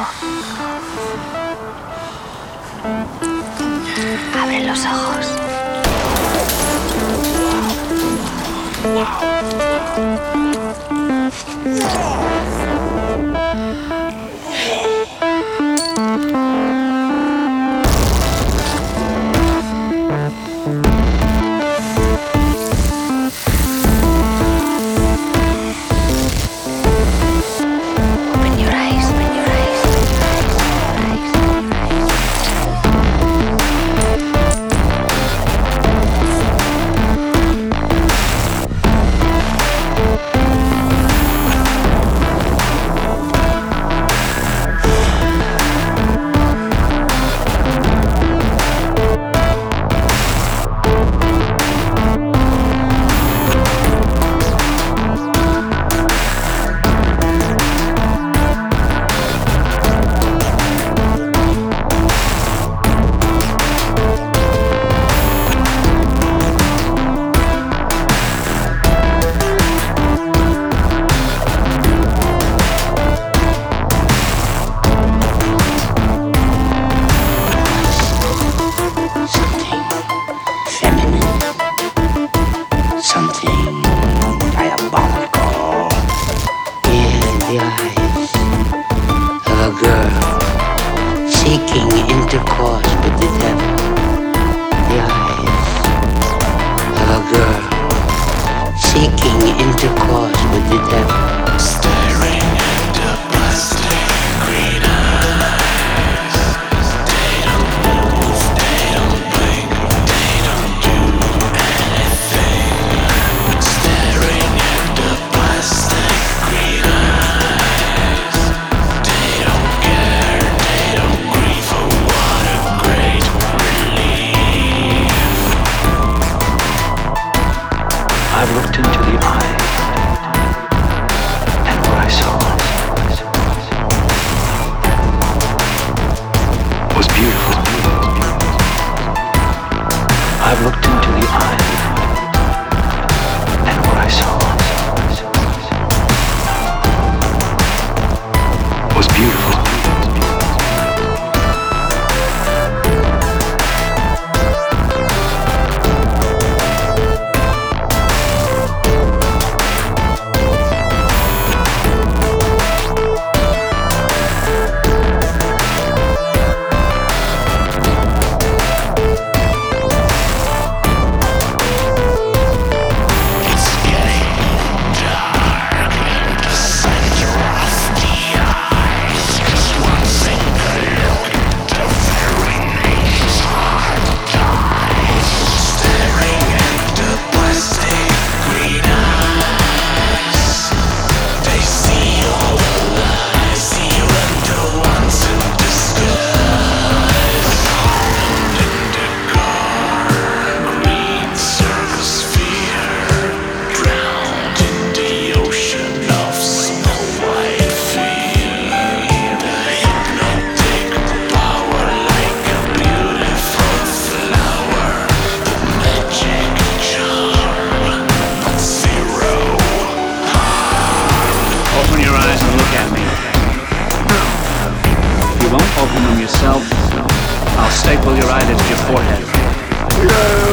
Abre los ojos. Open your eyes, open your eyes, open your eyes. Something diabolical in the eyes of a girl seeking intercourse with the devil. The eyes of a girl seeking intercourse with the devil. Staring into plastic green eyes. They don't move, they don't blink, they don't do anything. Staring into plastic green eyes. They don't care, they don't grieve. Oh, what a great relief. I've looked into the eye, and what I saw was beautiful. I've looked into the eye, and what I saw was beautiful. Open your eyes and look at me. If you won't open them yourself, I'll staple your eyelids to your forehead.